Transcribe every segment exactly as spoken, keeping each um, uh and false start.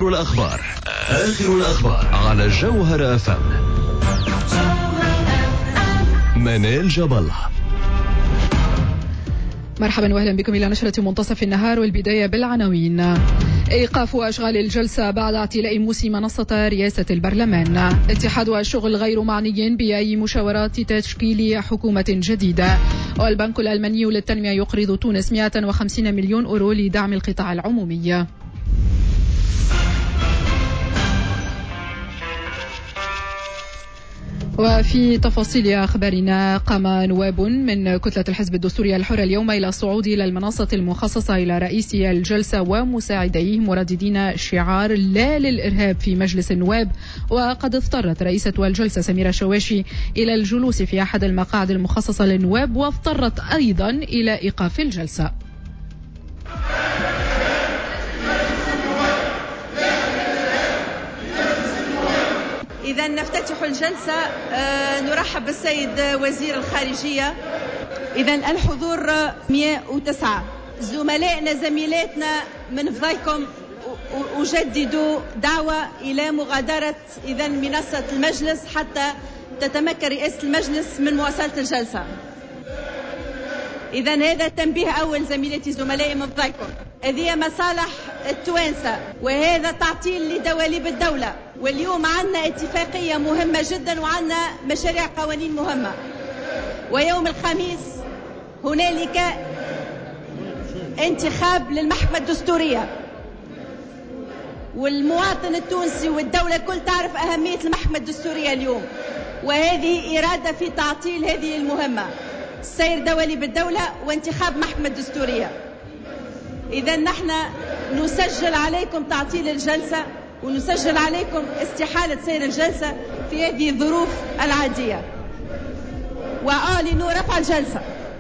الأخبار آخر الأخبار على جوهر أف أم. منال جبل. مرحبا واهلا بكم الى نشرة منتصف النهار، والبداية بالعناوين. ايقاف اشغال الجلسة بعد اعتلاء موسى منصة رئاسة البرلمان. اتحاد الشغل غير معني باي مشاورات تشكيل حكومة جديدة. والبنك الالماني للتنمية يقرض تونس مئة وخمسين مليون اورو لدعم القطاع العمومي. وفي تفاصيل أخبارنا، قام نواب من كتلة الحزب الدستوري الحر اليوم إلى الصعود إلى المنصة المخصصة إلى رئيس الجلسة ومساعديه مرددين شعار لا للإرهاب في مجلس النواب. وقد اضطرت رئيسة الجلسة سميرة شواشي إلى الجلوس في أحد المقاعد المخصصة للنواب، واضطرت أيضا إلى إيقاف الجلسة. إذا نفتتح الجلسة. آه نرحب بالسيد وزير الخارجية. إذا الحضور مئة وتسعة. زملائنا زميلاتنا من فضلكم أجددوا دعوة إلى مغادرة إذا منصة المجلس حتى تتمكن رئاسة المجلس من مواصلة الجلسة. إذا هذا تنبيه أول زميلاتي زملائي من فضلكم، هذه مصالح التوانسة وهذا تعطيل لدواليب الدولة، واليوم عندنا اتفاقية مهمة جدا وعندنا مشاريع قوانين مهمة. ويوم الخميس هنالك انتخاب للمحكمة الدستورية، والمواطن التونسي والدولة كل تعرف أهمية المحكمة الدستورية اليوم، وهذه إرادة في تعطيل هذه المهمة، سير دواليب الدولة وانتخاب محكمة دستورية. إذا نحن نسجل عليكم تعطيل الجلسة ونسجل عليكم استحالة سير الجلسة في هذه الظروف العادية، وأعلن رفع الجلسة.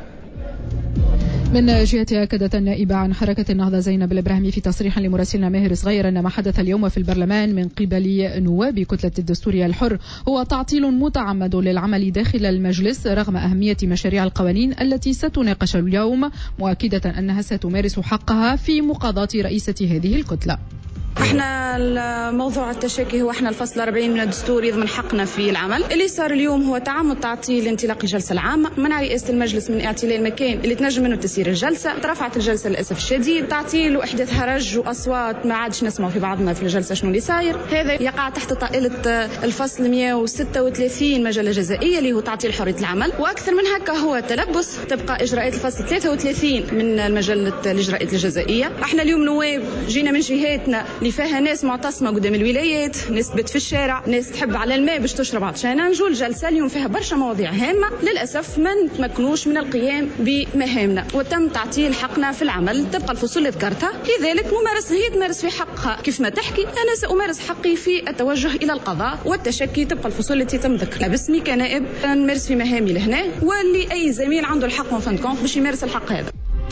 من جهتها أكدت النائبة عن حركة النهضة زينب الإبراهيمي في تصريح لمراسلنا ماهر صغير أن ما حدث اليوم في البرلمان من قبل نواب كتلة الدستوري الحر هو تعطيل متعمد للعمل داخل المجلس رغم أهمية مشاريع القوانين التي ستناقش اليوم، مؤكدة أنها ستمارس حقها في مقاضاة رئيسة هذه الكتلة. احنا الموضوع التشاكي هو احنا الفصل أربعين من الدستور يضمن حقنا في العمل. اللي صار اليوم هو تعمد تعطيل انطلاق الجلسه العامه، منع رئاسه المجلس من اعتلاء المكان اللي تنجم منه تسير الجلسه، ترفعت الجلسه للاسف الشديد، تعطيل واحداث هرج واصوات ما عادش نسمعوا في بعضنا في الجلسه شنو اللي صاير. هذا يقع تحت طائله الفصل مئة وستة وثلاثين مجله جزائيه اللي هو تعطيل حريه العمل، واكثر من هكا هو تلبس تبقى اجراءات الفصل ثلاثة وثلاثين من المجله الاجراءات الجزائيه. احنا اليوم نواب جينا من جهاتنا اللي فيها ناس معتصمه قدام الولايات، ناس تبت في الشارع، ناس تحب على الماء باش تشرب عطشانه. نجول الجلسه اليوم فيها برشا مواضيع هامه، للاسف ما نتمكنوش من القيام بمهامنا وتم تعطيل حقنا في العمل. تبقى الفصول اللي ذكرتها، لذلك ممارسه هي تمارس في حقها كيف ما تحكي، انا سامارس حقي في التوجه الى القضاء والتشكي. تبقى الفصول التي تم ذكرها باسمي كنائب نمارس في مهامي لهنا، واللي اي زميل عنده الحق وفندكم باش يمارس الحق هذا.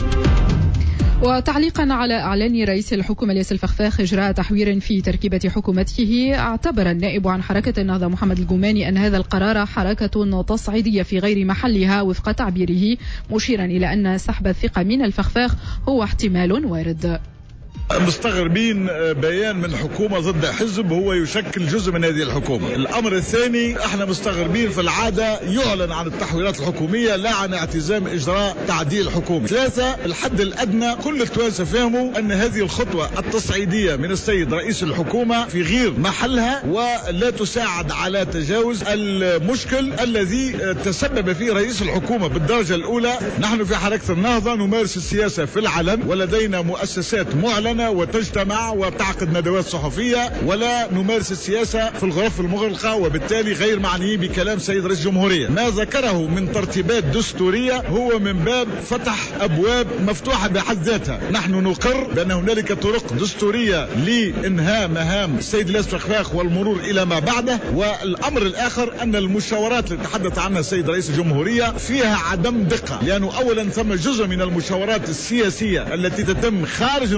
وتعليقا على إعلان رئيس الحكومة الياس الفخفاخ إجراء تحوير في تركيبة حكومته، اعتبر النائب عن حركة النهضة محمد الجوماني أن هذا القرار حركة تصعيدية في غير محلها وفق تعبيره، مشيرا إلى أن سحب الثقة من الفخفاخ هو احتمال وارد. مستغربين بيان من حكومة ضد حزب هو يشكل جزء من هذه الحكومة. الأمر الثاني، احنا مستغربين في العادة يعلن عن التحويلات الحكومية لا عن اعتزام إجراء تعديل حكومي. ثلاثة، الحد الأدنى كل التوانسة فهموا أن هذه الخطوة التصعيدية من السيد رئيس الحكومة في غير محلها ولا تساعد على تجاوز المشكل الذي تسبب فيه رئيس الحكومة بالدرجة الأولى. نحن في حركة النهضة نمارس السياسة في العلن، ولدينا مؤسسات معلنة وتجتمع وتعقد ندوات صحفية، ولا نمارس السياسة في الغرف المغلقة، وبالتالي غير معنيين بكلام سيد رئيس الجمهورية. ما ذكره من ترتيبات دستورية هو من باب فتح أبواب مفتوحة بحد ذاتها. نحن نقر بأن هنالك طرق دستورية لإنهاء مهام السيد الياس الفخفاخ والمرور إلى ما بعده. والأمر الآخر أن المشاورات اللي تحدث عنها السيد رئيس الجمهورية فيها عدم دقة، لأنه أولا ثم جزء من المشاورات السياسية التي تتم خارج القلوب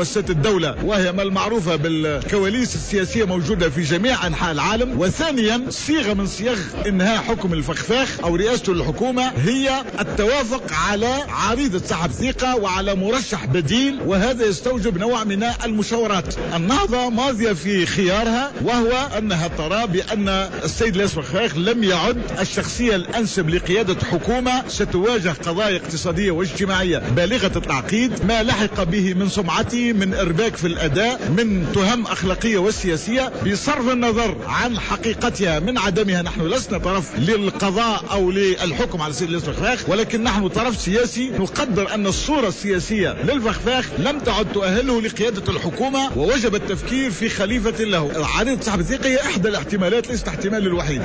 مؤسسات الدولة، وهي ما المعروفة بالكواليس السياسية موجودة في جميع أنحاء العالم. وثانيا صيغة من صيغ إنهاء حكم الفخفاخ أو رئاسته للحكومة هي التوافق على عريضة سحب ثقة وعلى مرشح بديل، وهذا يستوجب نوع من المشاورات. النهضة ماضية في خيارها، وهو أنها ترى بأن السيد الرئيس الفخفاخ لم يعد الشخصية الأنسب لقيادة حكومة ستواجه قضايا اقتصادية واجتماعية بالغة التعقيد، ما لحق به من سمعته، من إرباك في الأداء، من تهم أخلاقية وسياسية، بصرف النظر عن حقيقتها من عدمها. نحن لسنا طرف للقضاء أو للحكم على السيد الرئيس الفخفاخ، ولكن نحن طرف سياسي نقدر أن الصورة السياسية للفخفاخ لم تعد تؤهله لقيادة الحكومة، ووجب التفكير في خليفة له. عريضة سحب الثقة هي إحدى الاحتمالات، ليست احتمال الوحيد.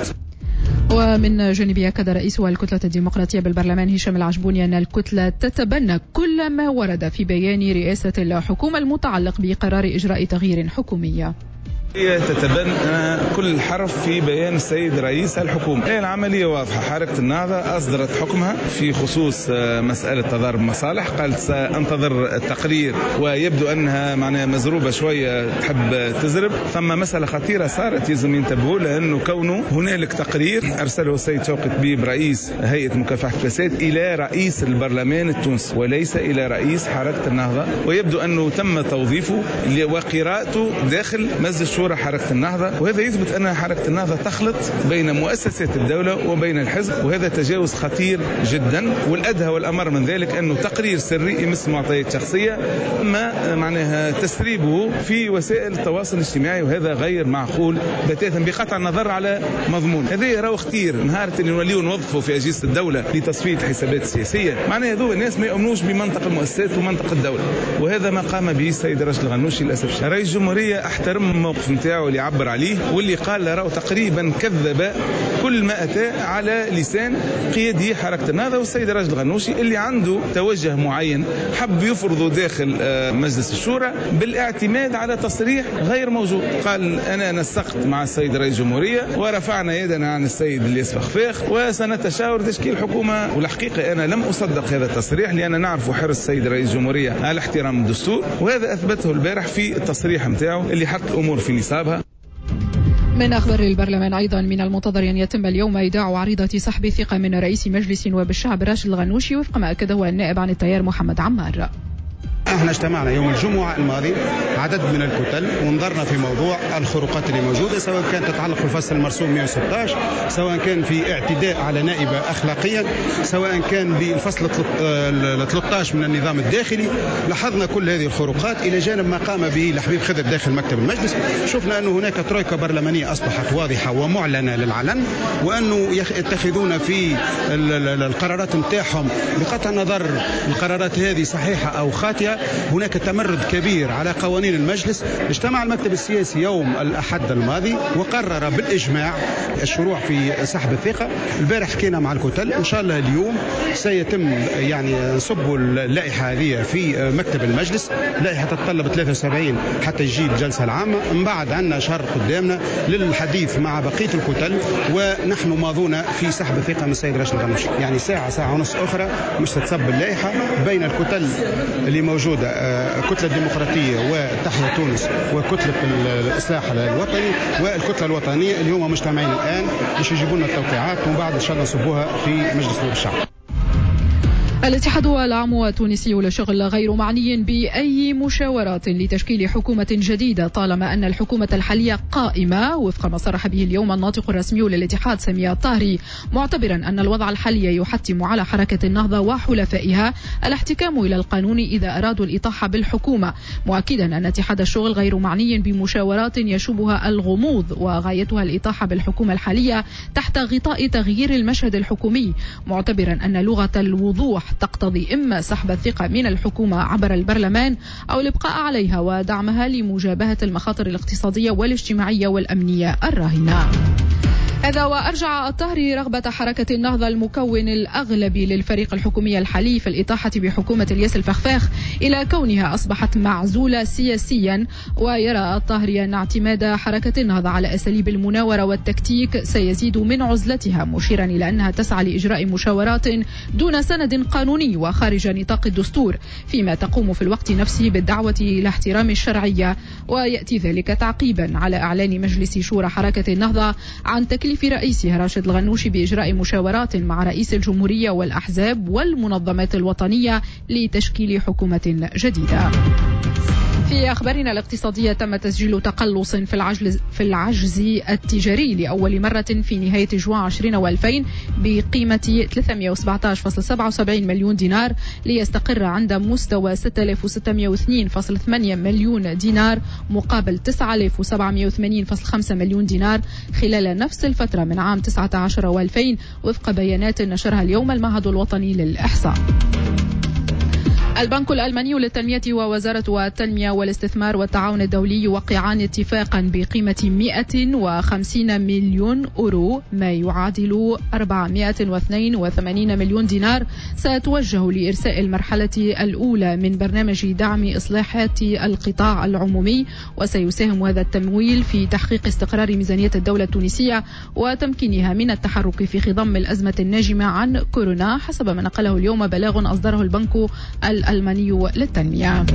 ومن جانبها أكد رئيس الكتلة الديمقراطية بالبرلمان هشام العجبوني أن الكتلة تتبنى كل ما ورد في بيان رئاسة الحكومة المتعلق بقرار إجراء تغيير حكومي. هي تتبنى كل حرف في بيان السيد رئيس الحكومة. هي العملية واضحة. حركة النهضة أصدرت حكمها في خصوص مسألة تضارب مصالح، قالت سأنتظر التقرير، ويبدو أنها معناها مزروبة شوية تحب تزرب. ثم مسألة خطيرة صارت يلزم ينتبهوا، لأنه كونه هنالك تقرير أرسله السيد شوقي طبيب رئيس هيئة مكافحة الفساد إلى رئيس البرلمان التونسي وليس إلى رئيس حركة النهضة، ويبدو أنه تم توظيفه وقراءته داخل مجلس حركة النهضة، وهذا يثبت أن حركة النهضة تخلط بين مؤسسات الدولة وبين الحزب، وهذا تجاوز خطير جدا. والأدهى والأمر من ذلك أنه تقرير سري يمس معطيات شخصية ما معناها تسريبه في وسائل التواصل الاجتماعي، وهذا غير معقول بتاتا بقطع النظر على مضمون. هذا يراو كثير نهار اللي نوليو نوظفوا في أجهزة الدولة لتصفية الحسابات السياسية، معناها هذو الناس ما يؤمنوش بمنطق المؤسسات ومنطق الدولة، وهذا ما قام به السيد راشد الغنوشي للأسف. رئيس الجمهورية احترم موقف نتاعو اللي عبر عليه، واللي قال له تقريبا كذب كل ما أتى على لسان قيادي حركة النهضة والسيد راشد الغنوشي، اللي عنده توجه معين حب يفرضه داخل مجلس الشورى بالاعتماد على تصريح غير موجود. قال أنا نسقت مع السيد رئيس الجمهورية ورفعنا يدنا عن السيد الرئيس الفخفاخ وسنتشاور تشكيل حكومة. والحقيقة أنا لم أصدق هذا التصريح، لأن نعرف حرص السيد رئيس الجمهورية على احترام الدستور، وهذا أثبته البارح في التصريح متاعه اللي حط الأمور في نصابها. من أخبار البرلمان أيضا من المنتظر أن يتم اليوم إيداع عريضة سحب ثقة من رئيس مجلس نواب الشعب راشد الغنوشي، وفق ما أكده النائب عن التيار محمد عمار. احنا اجتمعنا يوم الجمعة الماضي عدد من الكتل ونظرنا في موضوع الخروقات اللي موجودة، سواء كانت تتعلق بالفصل المرسوم مئة وستة عشر، سواء كان في اعتداء على نائبة أخلاقيا، سواء كان بالفصل ثلاثة عشر من النظام الداخلي. لاحظنا كل هذه الخروقات إلى جانب ما قام به لحبيب خضر داخل مكتب المجلس. شفنا أنه هناك ترويكا برلمانية أصبحت واضحة ومعلنة للعلن، وأنه يتخذون في القرارات متاعهم بقطع النظر القرارات هذه صحيحة أو خاطئة. هناك تمرد كبير على قوانين المجلس. اجتمع المكتب السياسي يوم الأحد الماضي وقرر بالإجماع الشروع في سحب الثقة. البارح حكينا مع الكتل، إن شاء الله اليوم سيتم يعني نصب اللائحة هذه في مكتب المجلس. اللائحة تتطلب ثلاثة وسبعين حتى يجي الجلسة العامة. من بعد عندنا شهر قدامنا للحديث مع بقية الكتل، ونحن ماضون في سحب الثقة من السيد راشد الغنوشي. يعني ساعة ساعة ونص أخرى مش تتصب اللائحة بين الكتل اللي موجودة، الكتلة الديمقراطية وتحيا تونس وكتلة الإصلاح الوطني والكتلة الوطنية. اليوم مجتمعين الآن باش يجيبوا لنا التوقيعات، ومن بعد إن شاء الله نصبوها في مجلس نواب الشعب. الاتحاد العام التونسي للشغل غير معني بأي مشاورات لتشكيل حكومة جديدة طالما أن الحكومة الحالية قائمة، وفق ما صرح به اليوم الناطق الرسمي للاتحاد سمية الطاهري، معتبرا أن الوضع الحالي يحتم على حركة النهضة وحلفائها الاحتكام إلى القانون إذا أرادوا الإطاحة بالحكومة، مؤكدا أن اتحاد الشغل غير معني بمشاورات يشوبها الغموض وغايتها الإطاحة بالحكومة الحالية تحت غطاء تغيير المشهد الحكومي، معتبرا أن لغة الوضوح تقتضي إما سحب الثقة من الحكومة عبر البرلمان أو الإبقاء عليها ودعمها لمجابهة المخاطر الاقتصادية والاجتماعية والأمنية الراهنة. هذا وأرجع الطهري رغبة حركة النهضة المكون الأغلبي للفريق الحكومي الحالي في الإطاحة بحكومة الياس الفخفاخ إلى كونها أصبحت معزولة سياسيا. ويرى الطهري أن اعتماد حركة النهضة على أساليب المناورة والتكتيك سيزيد من عزلتها، مشيرا إلى أنها تسعى لإجراء مشاورات دون سند قانوني وخارج نطاق الدستور، فيما تقوم في الوقت نفسه بالدعوة إلى احترام الشرعية. ويأتي ذلك تعقيبا على إعلان مجلس شورى حركة النهضة عن تكليف في رئيسها راشد الغنوشي بإجراء مشاورات مع رئيس الجمهورية والأحزاب والمنظمات الوطنية لتشكيل حكومة جديدة. في أخبارنا الاقتصادية، تم تسجيل تقلص في العجز في العجز التجاري لأول مرة في نهاية جوان عشرين وألفين بقيمة ثلاثمائة وسبعة عشر فاصلة سبعة وسبعين مليون دينار، ليستقر عند مستوى ستة آلاف وستمائة واثنين فاصلة ثمانية مليون دينار مقابل تسعة آلاف وسبعمائة وثمانين فاصلة خمسة مليون دينار خلال نفس الفترة من عام تسعة عشر وألفين، وفق بيانات نشرها اليوم المعهد الوطني للإحصاء. البنك الألماني للتنمية ووزارة التنمية والاستثمار والتعاون الدولي يوقعان اتفاقا بقيمة مئة وخمسين مليون أورو، ما يعادل أربعمائة واثنين وثمانين مليون دينار، ستوجه لإرساء المرحلة الأولى من برنامج دعم إصلاحات القطاع العمومي. وسيساهم هذا التمويل في تحقيق استقرار ميزانية الدولة التونسية وتمكينها من التحرك في خضم الأزمة الناجمة عن كورونا، حسب ما نقله اليوم بلاغ أصدره البنك الألماني للتنمية.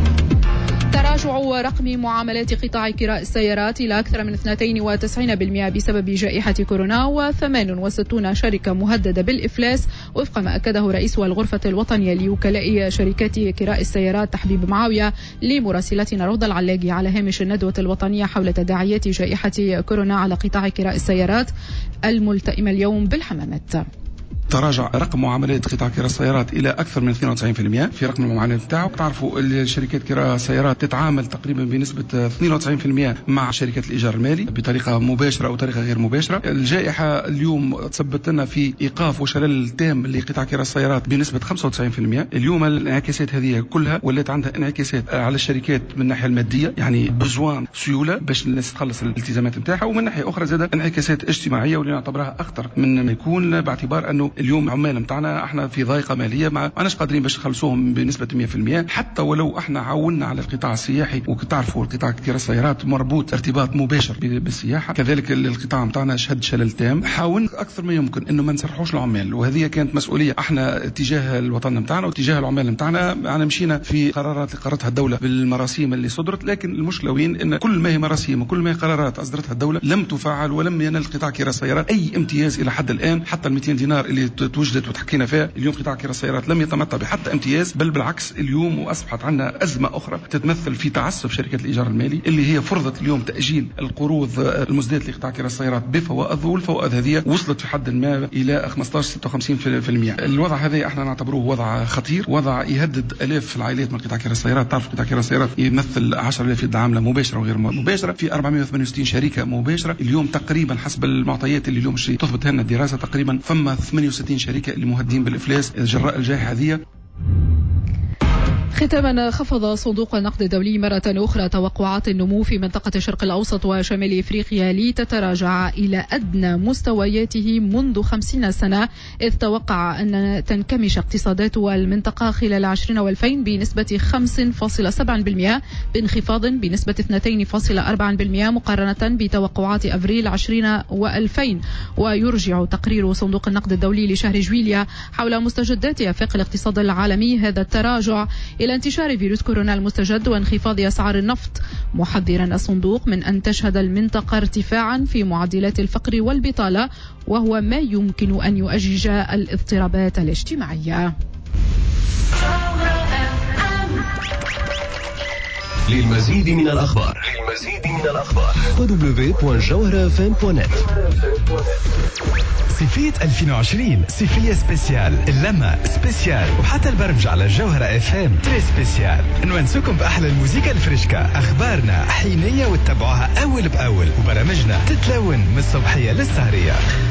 تراجع رقم معاملات قطاع كراء السيارات إلى أكثر من اثنين وتسعين بالمئة بسبب جائحة كورونا، وثمان وستون شركة مهددة بالإفلاس، وفق ما أكده رئيس الغرفة الوطنية لوكلاء شركات كراء السيارات تحبيب معاوية لمراسلتنا روضة العلاقي على هامش الندوة الوطنية حول تداعيات جائحة كورونا على قطاع كراء السيارات الملتئمة اليوم بالحمامات. تراجع رقم معاملات قطاع كراء السيارات الى اكثر من اثنين وتسعين بالمئة في رقم المعاملات بتاعه. تعرفوا الشركات كراء السيارات تتعامل تقريبا بنسبه اثنين وتسعين بالمئة مع شركات الايجار المالي بطريقه مباشره او طريقه غير مباشره. الجائحه اليوم تسببت لنا في ايقاف وشلل تام لقطاع كراء السيارات بنسبه خمسة وتسعين بالمئة. اليوم الانعكاسات هذه كلها ولات عندها انعكاسات على الشركات من الناحيه الماديه، يعني بزوان سيوله باش الناس تخلص الالتزامات نتاعها، ومن ناحيه اخرى زاد انعكاسات اجتماعيه واللي نعتبرها اخطر من ما يكون، باعتبار انه اليوم عمال نتاعنا احنا في ضائقه ماليه، ما ماناش قادرين باش نخلصوهم بنسبه مئة بالمئة. حتى ولو احنا عاوننا على القطاع السياحي، وتعرفوا القطاع كراء السيارات مربوط ارتباط مباشر بالسياحه، كذلك القطاع نتاعنا شهد شلل تام. حاولنا اكثر ما يمكن انه ما نسرحوش العمال، وهذه كانت مسؤوليه احنا تجاه الوطن نتاعنا وتجاه العمال نتاعنا. انا مشينا في قرارات اللي قررتها الدوله بالمراسيم اللي صدرت، لكن المشكله وين؟ ان كل ما هي مراسيم وكل ما هي قرارات اصدرتها الدوله لم تفعل ولم ينال قطاع كراء السيارات اي امتياز الى حد الان. حتى ال مئتين دينار اللي توجدت وتحكينا فيها اليوم قطاع كراء السيارات لم يتمتع بحتى امتياز، بل بالعكس اليوم واصبحت عندنا ازمه اخرى تتمثل في تعسف شركات الايجار المالي اللي هي فرضت اليوم تاجيل القروض المزدات لقطاع كراء السيارات بفوائد، والفوائد هذه وصلت في حد ما الى خمسة عشر ستة وخمسين بالمئة. الوضع هذا احنا نعتبروه وضع خطير، وضع يهدد الاف العائلات من قطاع كراء السيارات. تعرف قطاع كراء السيارات يمثل عشرة آلاف يد عامله مباشره وغير مباشره في أربعمائة وثمانية وستين شركه مباشره. اليوم تقريبا حسب المعطيات اللي اليوم تثبت لنا الدراسه تقريبا ثم ثمانية وستين شركه اللي مهددين بالافلاس جراء الجائحة هذه. ختاما، خفض صندوق النقد الدولي مرة أخرى توقعات النمو في منطقة الشرق الأوسط وشمال إفريقيا لتتراجع إلى أدنى مستوياته منذ خمسين سنة، إذ توقع أن تنكمش اقتصادات المنطقة خلال عشرين وألفين بنسبة خمسة فاصلة سبعة بالمئة بانخفاض بنسبة اثنين فاصلة أربعة بالمئة مقارنة بتوقعات أفريل عشرين وألفين. ويرجع تقرير صندوق النقد الدولي لشهر جويليا حول مستجدات آفاق الاقتصاد العالمي هذا التراجع إلى انتشار فيروس كورونا المستجد وانخفاض أسعار النفط، محذرا الصندوق من أن تشهد المنطقة ارتفاعا في معدلات الفقر والبطالة، وهو ما يمكن أن يؤجج الاضطرابات الاجتماعية. للمزيد من الأخبار للمزيد من الأخبار دبليو دوت جوهرة إف إم دوت نت. صيفية ألفين وعشرين صيفية سبيسيال، اللمة سبيسيال، وحتى البرمج على الجوهرة اف ام تري سبيسيال. نونسكم بأحلى الموسيقى الفريشكا، أخبارنا حينية وتتبعوها أول بأول، وبرامجنا تتلون من الصبحية للسهرية.